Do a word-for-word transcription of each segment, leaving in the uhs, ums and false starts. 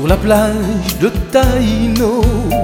Sur la plage de Taïno,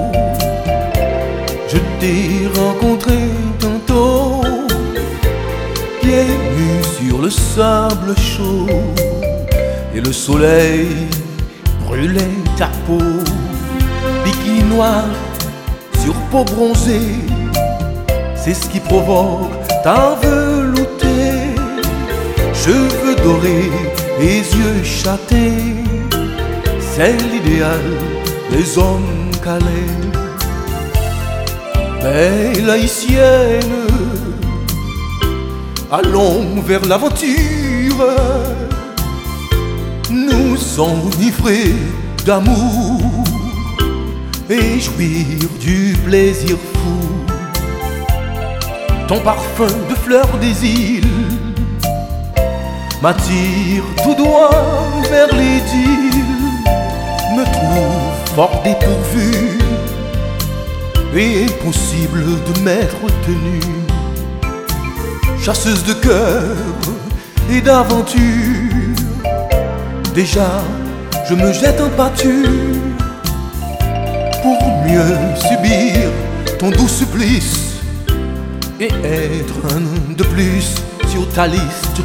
je t'ai rencontré tantôt, pieds nus sur le sable chaud, et le soleil brûlait ta peau. Bikini noir sur peau bronzée, c'est ce qui provoque ta veloutée. Cheveux dorés, les yeux châtés, c'est l'idéal des hommes calés. Belle haïtienne, allons vers l'aventure, nous enivrer d'amour et jouir du plaisir fou. Ton parfum de fleurs des îles m'attire tout droit vers les îles, me trouve fort dépourvu, et impossible de m'être tenue. Chasseuse de cœur et d'aventure, déjà je me jette en pâture pour mieux subir ton doux supplice et être un de plus sur ta liste.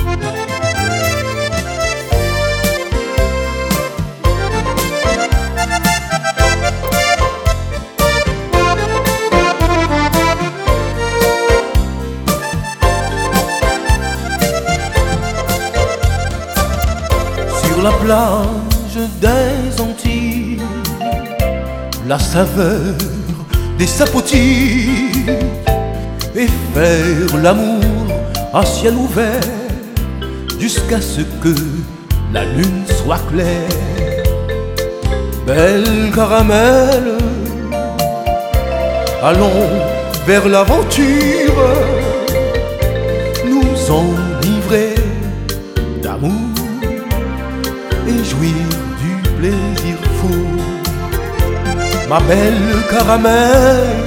Sur la plage des Antilles, la saveur des sapotis, et faire l'amour à ciel ouvert jusqu'à ce que la lune soit claire. Belle caramel, allons vers l'aventure, nous enivrer d'amour et jouir du plaisir fou. Ma belle caramel,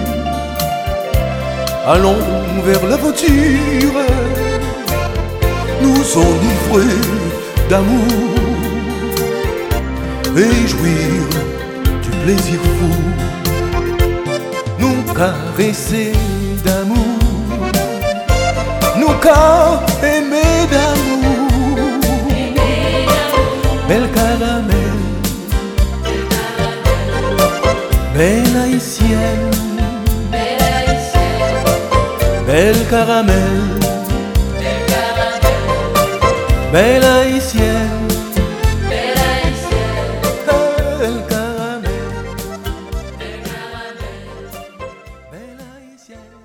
allons vers l'aventure, nous enivrer d'amour et jouir du plaisir fou. Nous caresser d'amour, nous qu'à aimer d'amour. Belle caramel, belle haïtienne, belle caramel, belle haïtienne, belle caramel, belle haïtienne.